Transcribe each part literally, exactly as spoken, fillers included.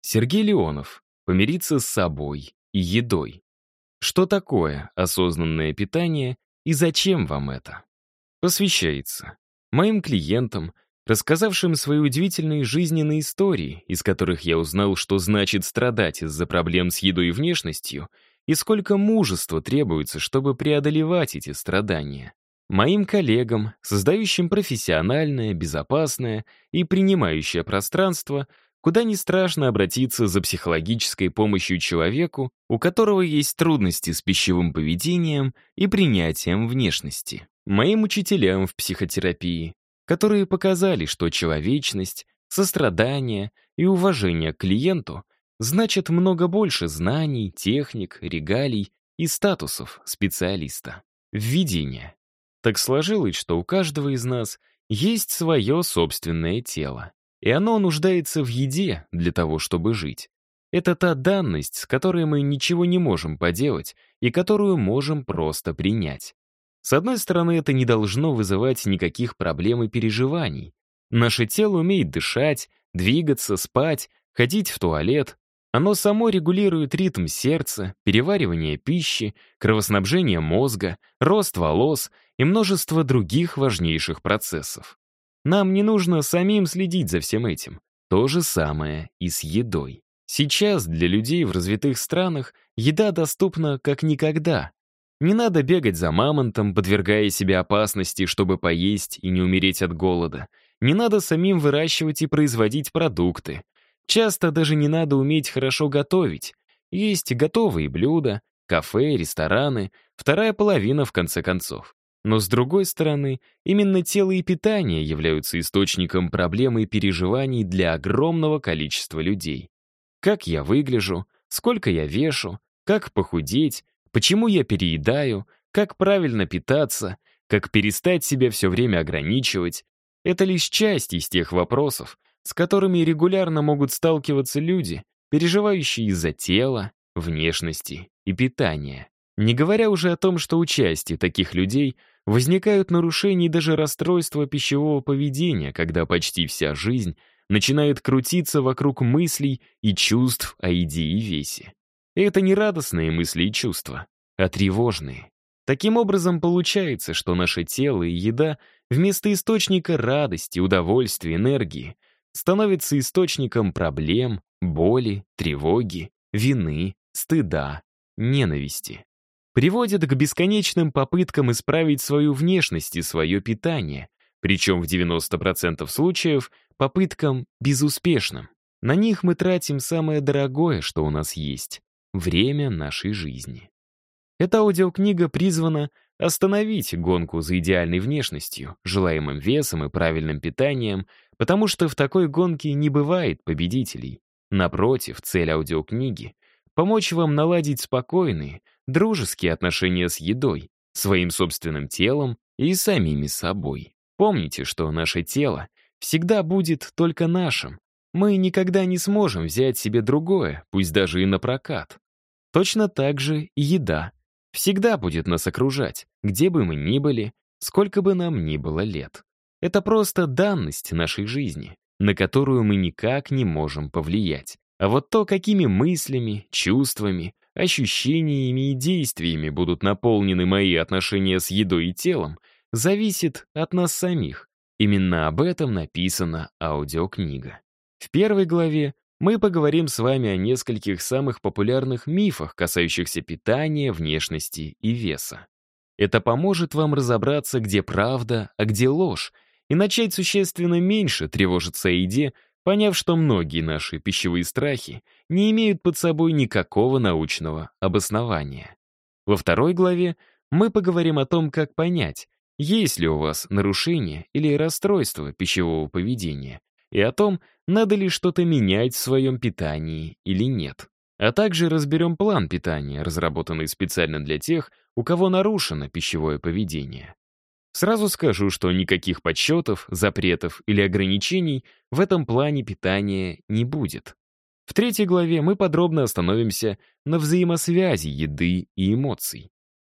Сергей Леонов. Помириться с собой и едой. Что такое осознанное питание и зачем вам это? Посвящается моим клиентам, рассказавшим свои удивительные жизненные истории, из которых я узнал, что значит страдать из-за проблем с едой и внешностью, и сколько мужества требуется, чтобы преодолевать эти страдания. Моим коллегам, создающим профессиональное, безопасное и принимающее пространство, куда не страшно обратиться за психологической помощью человеку, у которого есть трудности с пищевым поведением и принятием внешности. Моим учителям в психотерапии, которые показали, что человечность, сострадание и уважение к клиенту значит много больше знаний, техник, регалий и статусов специалиста. Введение. Так сложилось, что у каждого из нас есть свое собственное тело. И оно нуждается в еде для того, чтобы жить. Это та данность, с которой мы ничего не можем поделать и которую можем просто принять. С одной стороны, это не должно вызывать никаких проблем и переживаний. Наше тело умеет дышать, двигаться, спать, ходить в туалет. Оно само регулирует ритм сердца, переваривание пищи, кровоснабжение мозга, рост волос и множество других важнейших процессов. Нам не нужно самим следить за всем этим. То же самое и с едой. Сейчас для людей в развитых странах еда доступна как никогда. Не надо бегать за мамонтом, подвергая себя опасности, чтобы поесть и не умереть от голода. Не надо самим выращивать и производить продукты. Часто даже не надо уметь хорошо готовить. Есть готовые блюда, кафе, рестораны, вторая половина в конце концов. Но с другой стороны, именно тело и питание являются источником проблем и переживаний для огромного количества людей. Как я выгляжу, сколько я вешу, как похудеть, почему я переедаю, как правильно питаться, как перестать себя все время ограничивать — это лишь часть из тех вопросов, с которыми регулярно могут сталкиваться люди, переживающие из-за тела, внешности и питания. Не говоря уже о том, что у части таких людей возникают нарушения и даже расстройства пищевого поведения, когда почти вся жизнь начинает крутиться вокруг мыслей и чувств о еде и весе. И это не радостные мысли и чувства, а тревожные. Таким образом, получается, что наше тело и еда вместо источника радости, удовольствия, энергии становятся источником проблем, боли, тревоги, вины, стыда, ненависти. Приводит к бесконечным попыткам исправить свою внешность и свое питание, причем в девяноста процентах случаев попыткам безуспешным. На них мы тратим самое дорогое, что у нас есть — время нашей жизни. Эта аудиокнига призвана остановить гонку за идеальной внешностью, желаемым весом и правильным питанием, потому что в такой гонке не бывает победителей. Напротив, цель аудиокниги — помочь вам наладить спокойные, дружеские отношения с едой, своим собственным телом и самими собой. Помните, что наше тело всегда будет только нашим. Мы никогда не сможем взять себе другое, пусть даже и напрокат. Точно так же и еда всегда будет нас окружать, где бы мы ни были, сколько бы нам ни было лет. Это просто данность нашей жизни, на которую мы никак не можем повлиять. А вот то, какими мыслями, чувствами, ощущениями и действиями будут наполнены мои отношения с едой и телом, зависит от нас самих. Именно об этом написана аудиокнига. В первой главе мы поговорим с вами о нескольких самых популярных мифах, касающихся питания, внешности и веса. Это поможет вам разобраться, где правда, а где ложь, и начать существенно меньше тревожиться о еде, поняв, что многие наши пищевые страхи не имеют под собой никакого научного обоснования. Во второй главе мы поговорим о том, как понять, есть ли у вас нарушение или расстройство пищевого поведения, и о том, надо ли что-то менять в своем питании или нет. А также разберем план питания, разработанный специально для тех, у кого нарушено пищевое поведение. Сразу скажу, что никаких подсчетов, запретов или ограничений в этом плане питания не будет. В третьей главе мы подробно остановимся на взаимосвязи еды и эмоций.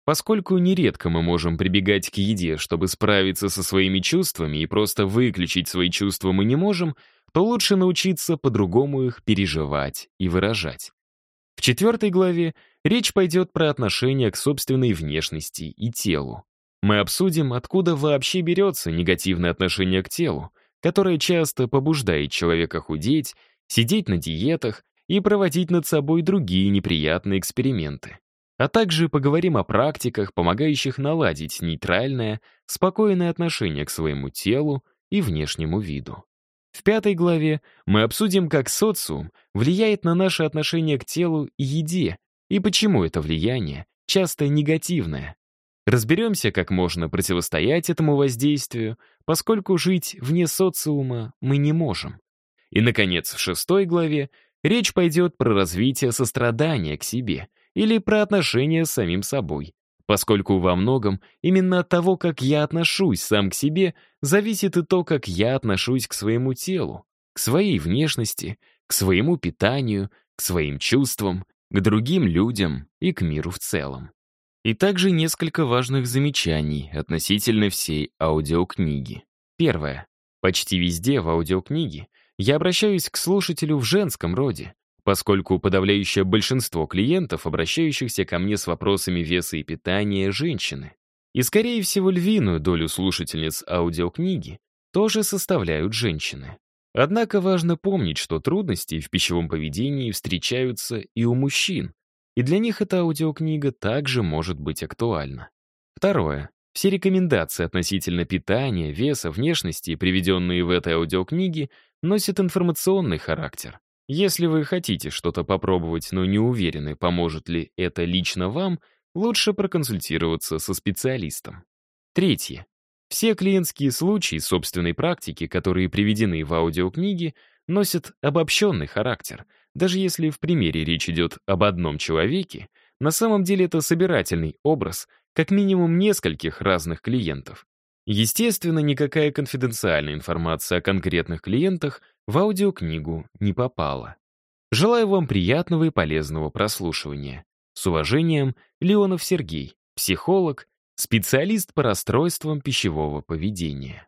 Поскольку нередко мы можем прибегать к еде, чтобы справиться со своими чувствами, и просто выключить свои чувства мы не можем, то лучше научиться по-другому их переживать и выражать. В четвертой главе речь пойдет про отношение к собственной внешности и телу. Мы обсудим, откуда вообще берется негативное отношение к телу, которое часто побуждает человека худеть, сидеть на диетах и проводить над собой другие неприятные эксперименты. А также поговорим о практиках, помогающих наладить нейтральное, спокойное отношение к своему телу и внешнему виду. В пятой главе мы обсудим, как социум влияет на наше отношение к телу и еде, и почему это влияние часто негативное. Разберемся, как можно противостоять этому воздействию, поскольку жить вне социума мы не можем. И, наконец, в шестой главе речь пойдет про развитие сострадания к себе или про отношения с самим собой, поскольку во многом именно от того, как я отношусь сам к себе, зависит и то, как я отношусь к своему телу, к своей внешности, к своему питанию, к своим чувствам, к другим людям и к миру в целом. И также несколько важных замечаний относительно всей аудиокниги. Первое. Почти везде в аудиокниге я обращаюсь к слушателю в женском роде, поскольку подавляющее большинство клиентов, обращающихся ко мне с вопросами веса и питания, женщины. И, скорее всего, львиную долю слушательниц аудиокниги тоже составляют женщины. Однако важно помнить, что трудности в пищевом поведении встречаются и у мужчин, и для них эта аудиокнига также может быть актуальна. Второе. Все рекомендации относительно питания, веса, внешности, приведенные в этой аудиокниге, носят информационный характер. Если вы хотите что-то попробовать, но не уверены, поможет ли это лично вам, лучше проконсультироваться со специалистом. Третье. Все клиентские случаи собственной практики, которые приведены в аудиокниге, носят обобщенный характер. Даже если в примере речь идет об одном человеке, на самом деле это собирательный образ как минимум нескольких разных клиентов. Естественно, никакая конфиденциальная информация о конкретных клиентах в аудиокнигу не попала. Желаю вам приятного и полезного прослушивания. С уважением, Леонов Сергей, психолог, специалист по расстройствам пищевого поведения.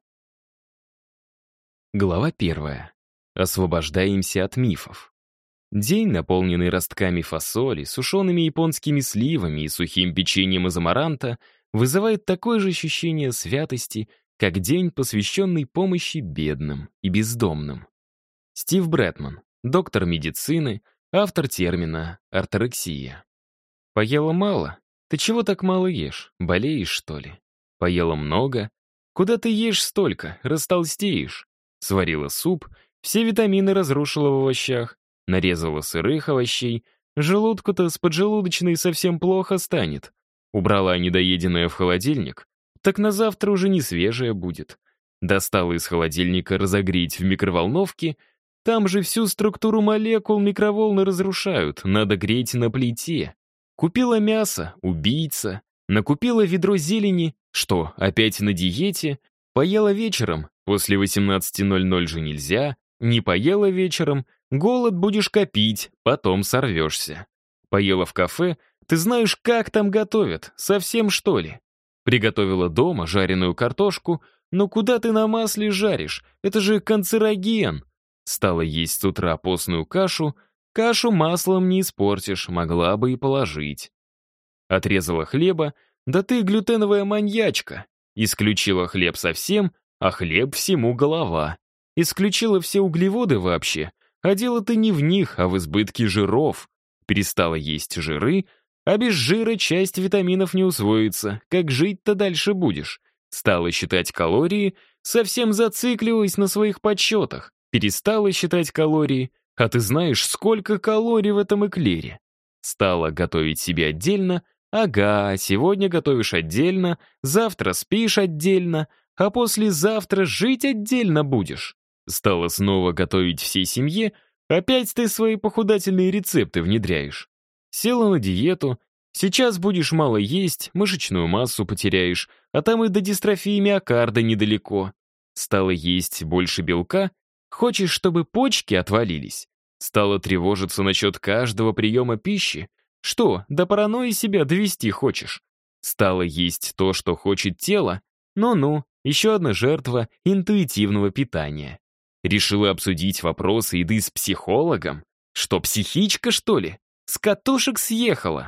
Глава первая. Освобождаемся от мифов. День, наполненный ростками фасоли, сушеными японскими сливами и сухим печеньем из амаранта, вызывает такое же ощущение святости, как день, посвященный помощи бедным и бездомным. Стив Бретман, доктор медицины, автор термина «орторексия». Поела мало? Ты чего так мало ешь? Болеешь, что ли? Поела много? Куда ты ешь столько? Растолстеешь. Сварила суп, все витамины разрушила в овощах, нарезала сырых овощей, желудку-то с поджелудочной совсем плохо станет. Убрала недоеденное в холодильник, так на завтра уже не свежее будет. Достала из холодильника разогреть в микроволновке, там же всю структуру молекул микроволны разрушают, надо греть на плите. Купила мясо, убийца, накупила ведро зелени, что, опять на диете, поела вечером, после восемнадцати ноль-ноль же нельзя, не поела вечером, голод будешь копить, потом сорвешься. Поела в кафе, ты знаешь, как там готовят, совсем что ли? Приготовила дома жареную картошку, но куда ты на масле жаришь? Это же канцероген. Стала есть с утра постную кашу, кашу маслом не испортишь, могла бы и положить. Отрезала хлеба, да ты глютеновая маньячка. Исключила хлеб совсем, а хлеб всему голова. Исключила все углеводы вообще, а дело-то не в них, а в избытке жиров. Перестала есть жиры, а без жира часть витаминов не усвоится. Как жить-то дальше будешь? Стала считать калории, совсем зациклилась на своих подсчетах. Перестала считать калории, а ты знаешь, сколько калорий в этом эклере. Стала готовить себе отдельно. Ага, сегодня готовишь отдельно, завтра спишь отдельно, а послезавтра жить отдельно будешь. Стала снова готовить всей семье, опять ты свои похудательные рецепты внедряешь. Села на диету, сейчас будешь мало есть, мышечную массу потеряешь, а там и до дистрофии миокарда недалеко. Стала есть больше белка, хочешь, чтобы почки отвалились. Стала тревожиться насчет каждого приема пищи. Что, до паранойи себя довести хочешь? Стала есть то, что хочет тело? Ну-ну, еще одна жертва интуитивного питания. Решила обсудить вопросы еды с психологом? Что, психичка, что ли? С катушек съехала.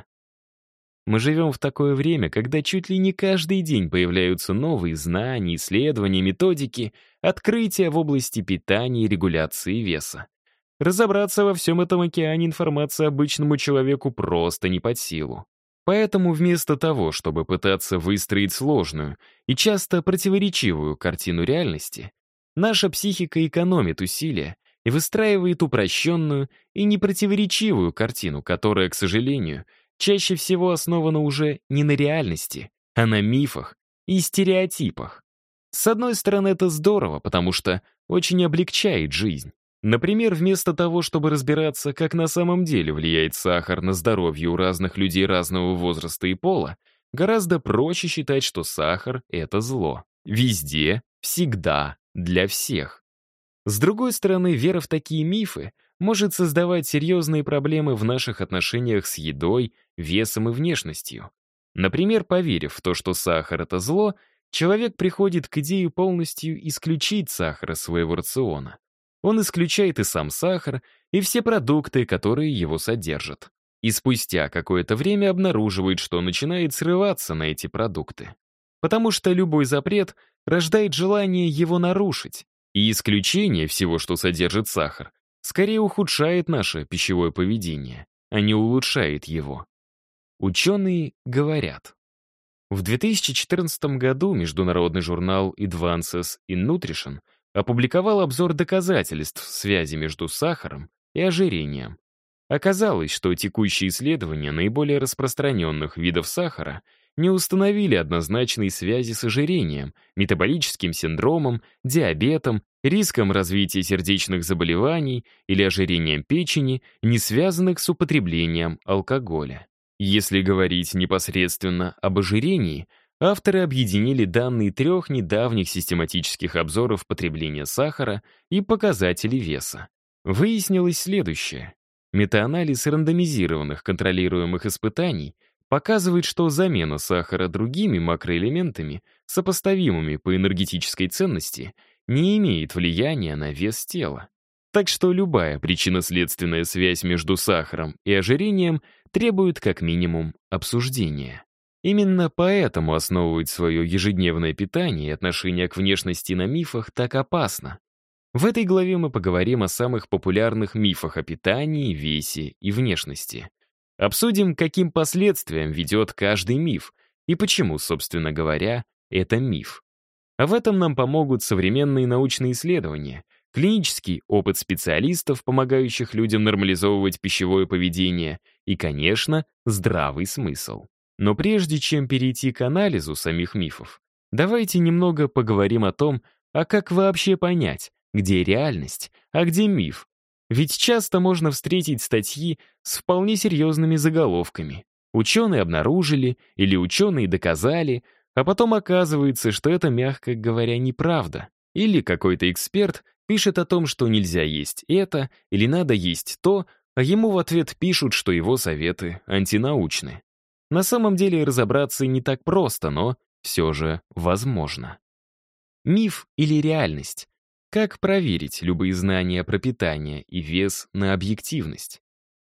Мы живем в такое время, когда чуть ли не каждый день появляются новые знания, исследования, методики, открытия в области питания и регуляции веса. Разобраться во всем этом океане информации обычному человеку просто не под силу. Поэтому вместо того, чтобы пытаться выстроить сложную и часто противоречивую картину реальности, наша психика экономит усилия и выстраивает упрощенную и непротиворечивую картину, которая, к сожалению, чаще всего основана уже не на реальности, а на мифах и стереотипах. С одной стороны, это здорово, потому что очень облегчает жизнь. Например, вместо того, чтобы разбираться, как на самом деле влияет сахар на здоровье у разных людей разного возраста и пола, гораздо проще считать, что сахар — это зло. Везде, всегда, для всех. С другой стороны, вера в такие мифы может создавать серьезные проблемы в наших отношениях с едой, весом и внешностью. Например, поверив в то, что сахар — это зло, человек приходит к идее полностью исключить сахар из своего рациона. Он исключает и сам сахар, и все продукты, которые его содержат. И спустя какое-то время обнаруживает, что начинает срываться на эти продукты. Потому что любой запрет рождает желание его нарушить. И исключение всего, что содержит сахар, скорее ухудшает наше пищевое поведение, а не улучшает его. Ученые говорят. В две тысячи четырнадцатом году международный журнал Advances in Nutrition опубликовал обзор доказательств связи между сахаром и ожирением. Оказалось, что текущие исследования наиболее распространенных видов сахара не установили однозначной связи с ожирением, метаболическим синдромом, диабетом, риском развития сердечных заболеваний или ожирением печени, не связанных с употреблением алкоголя. Если говорить непосредственно об ожирении, авторы объединили данные трех недавних систематических обзоров потребления сахара и показателей веса. Выяснилось следующее. Метаанализ рандомизированных контролируемых испытаний показывает, что замена сахара другими макроэлементами, сопоставимыми по энергетической ценности, не имеет влияния на вес тела. Так что любая причинно-следственная связь между сахаром и ожирением требует как минимум обсуждения. Именно поэтому основывать свое ежедневное питание и отношение к внешности на мифах так опасно. В этой главе мы поговорим о самых популярных мифах о питании, весе и внешности. Обсудим, каким последствиям ведет каждый миф и почему, собственно говоря, это миф. А в этом нам помогут современные научные исследования, клинический опыт специалистов, помогающих людям нормализовывать пищевое поведение, и, конечно, здравый смысл. Но прежде чем перейти к анализу самих мифов, давайте немного поговорим о том, а как вообще понять, где реальность, а где миф. Ведь часто можно встретить статьи с вполне серьезными заголовками. Ученые обнаружили или ученые доказали, а потом оказывается, что это, мягко говоря, неправда. Или какой-то эксперт пишет о том, что нельзя есть это или надо есть то, а ему в ответ пишут, что его советы антинаучны. На самом деле разобраться не так просто, но все же возможно. Миф или реальность? Как проверить любые знания про питание и вес на объективность?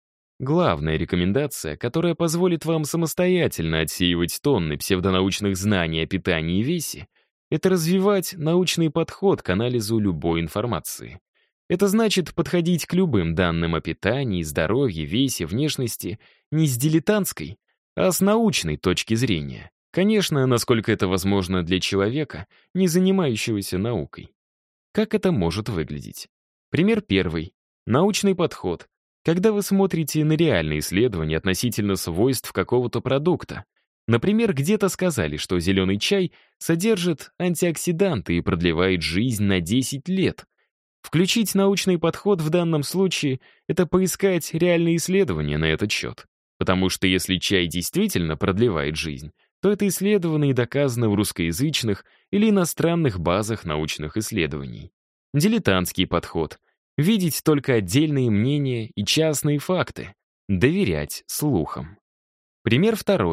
Главная рекомендация, которая позволит вам самостоятельно отсеивать тонны псевдонаучных знаний о питании и весе, это развивать научный подход к анализу любой информации. Это значит подходить к любым данным о питании, здоровье, весе, внешности не с дилетантской, а с научной точки зрения. Конечно, насколько это возможно для человека, не занимающегося наукой. Как это может выглядеть? Пример первый. Научный подход. Когда вы смотрите на реальные исследования относительно свойств какого-то продукта. Например, где-то сказали, что зеленый чай содержит антиоксиданты и продлевает жизнь на десять лет. Включить научный подход в данном случае — это поискать реальные исследования на этот счет. Потому что если чай действительно продлевает жизнь, то это исследовано и доказано в русскоязычных или иностранных базах научных исследований. Дилетантский подход — видеть только отдельные мнения и частные факты, доверять слухам. Пример второй.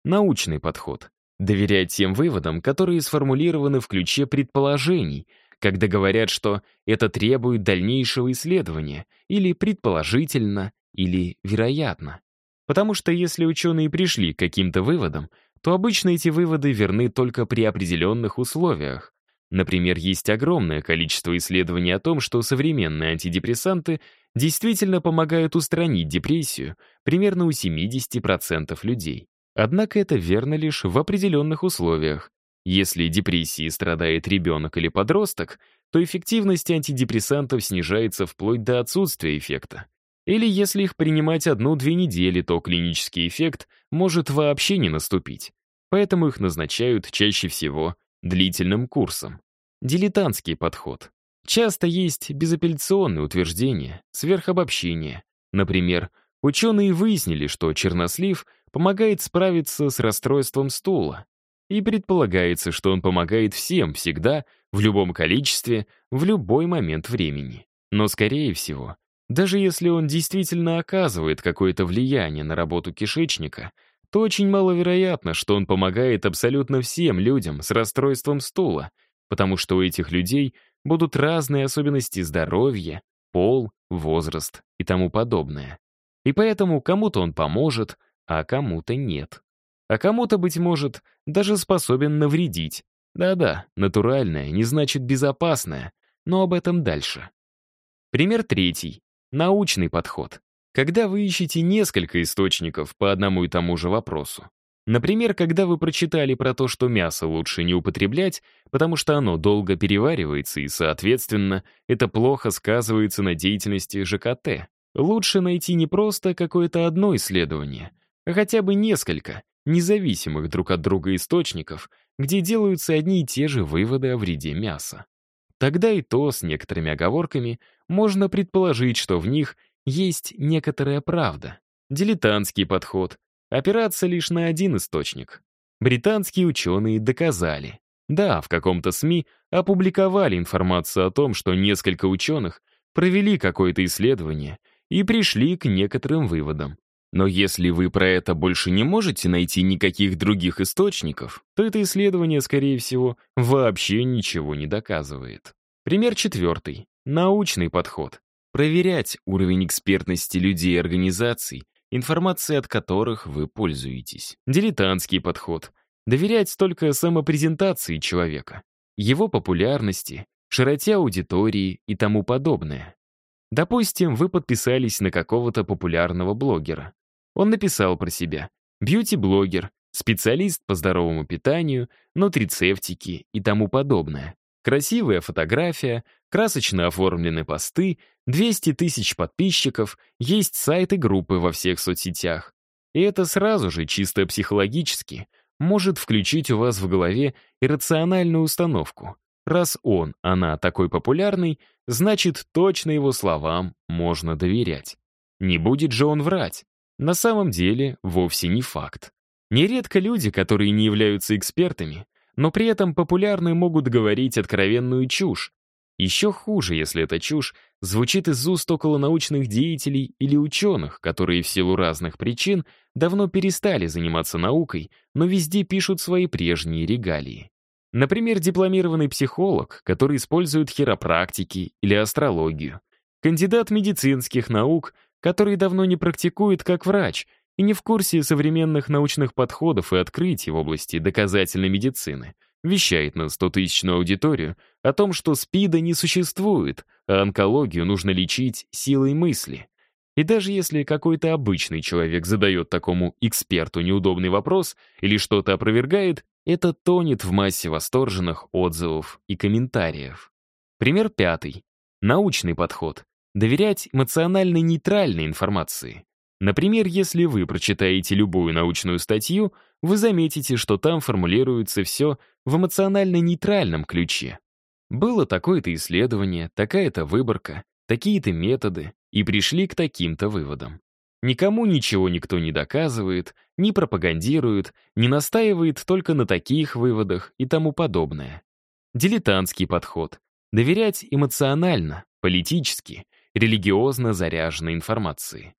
Научный подход. Доверять тем выводам, которые сформулированы в ключе предположений, когда говорят, что это требует дальнейшего исследования, или предположительно, или вероятно. Потому что если ученые пришли к каким-то выводам, то обычно эти выводы верны только при определенных условиях. Например, есть огромное количество исследований о том, что современные антидепрессанты действительно помогают устранить депрессию примерно у семидесяти процентов людей. Однако это верно лишь в определенных условиях. Если депрессией страдает ребенок или подросток, то эффективность антидепрессантов снижается вплоть до отсутствия эффекта. Или если их принимать одну-две недели, то клинический эффект может вообще не наступить. Поэтому их назначают чаще всего длительным курсом. Дилетантский подход. Часто есть безапелляционные утверждения, сверхобобщения. Например, ученые выяснили, что чернослив помогает справиться с расстройством стула. И предполагается, что он помогает всем, всегда, в любом количестве, в любой момент времени. Но, скорее всего, даже если он действительно оказывает какое-то влияние на работу кишечника, то очень маловероятно, что он помогает абсолютно всем людям с расстройством стула, потому что у этих людей будут разные особенности здоровья, пол, возраст и тому подобное. И поэтому кому-то он поможет, а кому-то нет. А кому-то, быть может, даже способен навредить. Да-да, натуральное не значит безопасное, но об этом дальше. Пример третий. Научный подход. Когда вы ищете несколько источников по одному и тому же вопросу. Например, когда вы прочитали про то, что мясо лучше не употреблять, потому что оно долго переваривается и, соответственно, это плохо сказывается на деятельности ЖКТ. Лучше найти не просто какое-то одно исследование, а хотя бы несколько независимых друг от друга источников, где делаются одни и те же выводы о вреде мяса. Тогда и то, с некоторыми оговорками, можно предположить, что в них есть некоторая правда. Дилетантский подход. Опираться лишь на один источник. Британские ученые доказали. Да, в каком-то СМИ опубликовали информацию о том, что несколько ученых провели какое-то исследование и пришли к некоторым выводам. Но если вы про это больше не можете найти никаких других источников, то это исследование, скорее всего, вообще ничего не доказывает. Пример четвертый. Научный подход. Проверять уровень экспертности людей и организаций, информацией от которых вы пользуетесь. Дилетантский подход. Доверять только самопрезентации человека, его популярности, широте аудитории и тому подобное. Допустим, вы подписались на какого-то популярного блогера. Он написал про себя: бьюти-блогер, специалист по здоровому питанию, нутрицептики и тому подобное. Красивая фотография, красочно оформлены посты, двести тысяч подписчиков, есть сайты, группы во всех соцсетях. И это сразу же, чисто психологически, может включить у вас в голове иррациональную установку. Раз он, она такой популярный, значит, точно его словам можно доверять. Не будет же он врать. На самом деле, вовсе не факт. Нередко люди, которые не являются экспертами, но при этом популярны, могут говорить откровенную чушь. Еще хуже, если эта чушь звучит из уст околонаучных деятелей или ученых, которые в силу разных причин давно перестали заниматься наукой, но везде пишут свои прежние регалии. Например, дипломированный психолог, который использует хиропрактики или астрологию. Кандидат медицинских наук, который давно не практикует как врач и не в курсе современных научных подходов и открытий в области доказательной медицины, вещает на стотысячную аудиторию о том, что СПИДа не существует, а онкологию нужно лечить силой мысли. И даже если какой-то обычный человек задает такому эксперту неудобный вопрос или что-то опровергает, это тонет в массе восторженных отзывов и комментариев. Пример пятый. Научный подход. Доверять эмоционально нейтральной информации. Например, если вы прочитаете любую научную статью, вы заметите, что там формулируется все в эмоционально нейтральном ключе. Было такое-то исследование, такая-то выборка, такие-то методы, и пришли к таким-то выводам. Никому ничего никто не доказывает, не пропагандирует, не настаивает только на таких выводах и тому подобное. Дилетантский подход. Доверять эмоционально, политически, религиозно заряженной информации.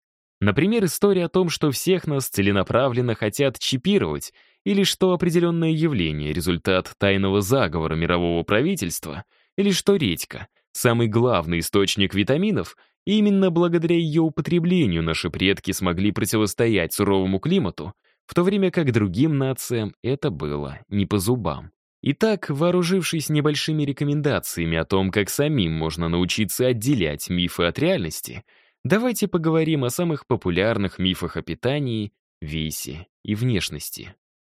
Например, история о том, что всех нас целенаправленно хотят чипировать, или что определенное явление — результат тайного заговора мирового правительства, или что редька — самый главный источник витаминов, и именно благодаря ее употреблению наши предки смогли противостоять суровому климату, в то время как другим нациям это было не по зубам. Итак, вооружившись небольшими рекомендациями о том, как самим можно научиться отделять мифы от реальности, давайте поговорим о самых популярных мифах о питании, весе и внешности.